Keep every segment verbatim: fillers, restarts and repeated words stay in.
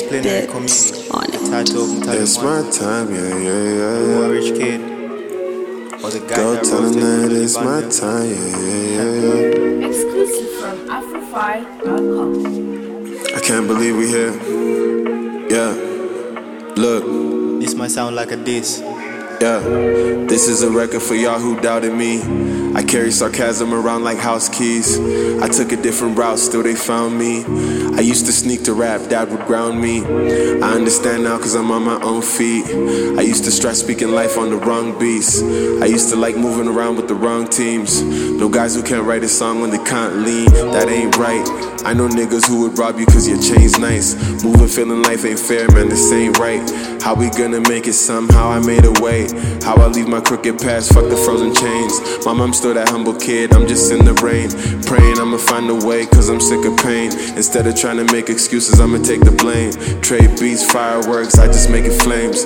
disciplinary committee. It's my time, yeah, yeah, yeah. Or a rich kid. Or the guy Go that tell them roasted that it's my them. time, yeah, yeah, yeah. Exclusive from Afrofy dot com. I can't believe we here. Yeah. Look. This might sound like a diss. Yeah, this is a record for y'all who doubted me. I carry sarcasm around like house keys. I took a different route, still they found me. I used to sneak to rap, dad would ground me. I understand now cause I'm on my own feet. I used to stress speaking life on the wrong beats. I used to like moving around with the wrong teams. No guys who can't write a song when they can't lean. That ain't right. I know niggas who would rob you cause your chain's nice. Moving feeling life ain't fair, man, this ain't right. How we gonna make it somehow? I made a way. How I leave my crooked past, fuck the frozen chains. My mom's still that humble kid, I'm just in the rain. Praying I'ma find a way, cause I'm sick of pain. Instead of trying to make excuses, I'ma take the blame. Trade beats, fireworks, I just make it flames.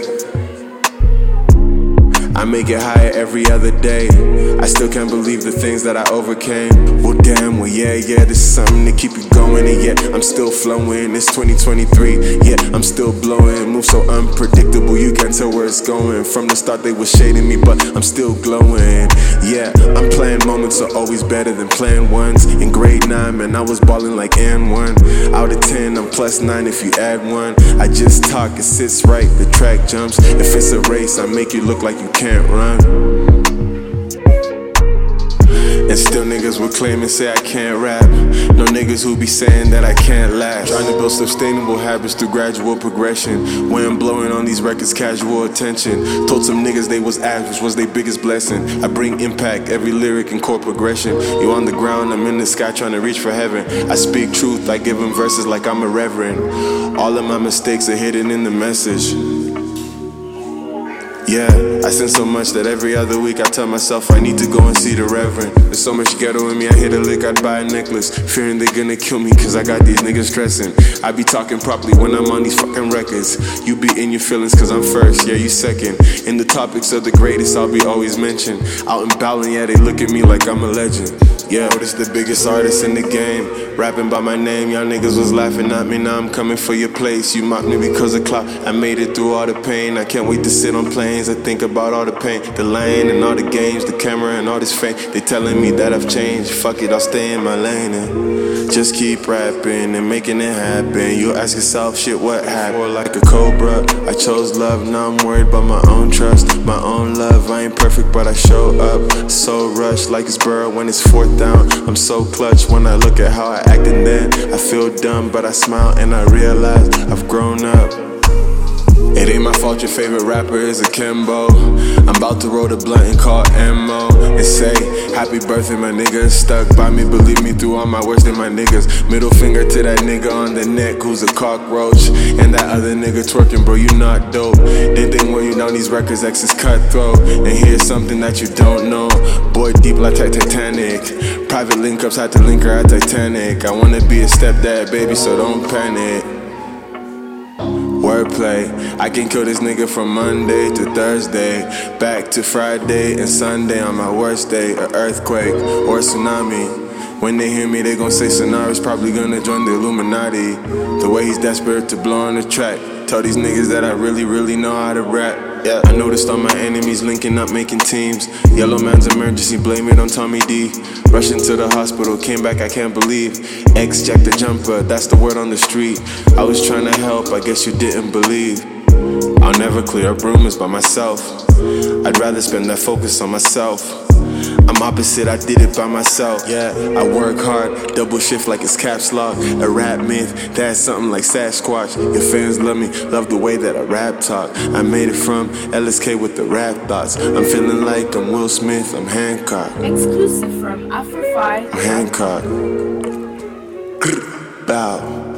I make it higher every other day. I still can't believe the things that I overcame. Well damn, well yeah, yeah, this is something to keep you going. And yet, I'm still flowing, it's twenty twenty-three. Yeah, I'm still blowing, move so unpredictable, you can't tell where it's going. From the start they were shading me, but I'm still glowing. Yeah, I'm playing moments are always better than playing ones. In grade nine, man, I was balling like N one. Out of ten, I'm plus nine if you add one. I just talk, it sits right, the track jumps. If it's a race, I make you look like you can't Can't run. And still niggas will claim and say I can't rap. No niggas who be saying that I can't last. Trying to build sustainable habits through gradual progression. Wind blowing on these records, casual attention. Told some niggas they was average, was their biggest blessing. I bring impact, every lyric and chord progression. You on the ground, I'm in the sky trying to reach for heaven. I speak truth, I give them verses like I'm a reverend. All of my mistakes are hidden in the message. Yeah, I sin so much that every other week I tell myself I need to go and see the Reverend. There's so much ghetto in me, I hit a lick, I'd buy a necklace. Fearing they gonna kill me cause I got these niggas stressing. I be talking properly when I'm on these fucking records. You be in your feelings cause I'm first, yeah you second. In the topics of the greatest I'll be always mentioned. Out in Ballin, yeah they look at me like I'm a legend. Yeah, this the biggest artist in the game. Rapping by my name, y'all niggas was laughing at me. Now I'm coming for your place. You mocked me because of clout. I made it through all the pain. I can't wait to sit on planes. I think about all the pain, the lane and all the games, the camera and all this fame. They telling me that I've changed. Fuck it, I'll stay in my lane and just keep rapping and making it happen. You ask yourself, shit, what happened? Or like a cobra, I chose love. Now I'm worried about my own trust, my own love. I ain't perfect, but I show up. So rushed like it's Burrow when it's fourth down. I'm so clutch when I look at how I acted then. I feel dumb, but I smile and I realize I've grown up. It ain't my fault your favorite rapper is a Kimbo. I'm about to roll the blunt and call ammo and say, happy birthday, my nigga. Stuck by me, believe me, through all my worst and my niggas. Middle finger to that nigga on the neck who's a cockroach. And that other nigga twerking, bro, you not dope. Then they wear you down these records, X is cutthroat. And here's something that you don't know. Boy deep like Titanic. Private link ups had to link her at Titanic. I wanna be a stepdad, baby, so don't panic. Wordplay, I can kill this nigga from Monday to Thursday, back to Friday and Sunday on my worst day. An earthquake or a tsunami. When they hear me, they gon' say Sonara's probably gonna join the Illuminati. The way he's desperate to blow on the track. Tell these niggas that I really, really know how to rap. Yeah, I noticed all my enemies linking up, making teams. Yellow man's emergency, blame it on Tommy D. Rushing to the hospital, came back, I can't believe. X jacked the jumper, that's the word on the street. I was trying to help, I guess you didn't believe. I'll never clear up rumors by myself. I'd rather spend that focus on myself. I'm opposite, I did it by myself. Yeah, I work hard, double shift like it's caps lock. A rap myth, that's something like Sasquatch. Your fans love me, love the way that I rap talk. I made it from L S K with the rap thoughts. I'm feeling like I'm Will Smith, I'm Hancock. Exclusive from Afrofy. I'm Hancock. Bow.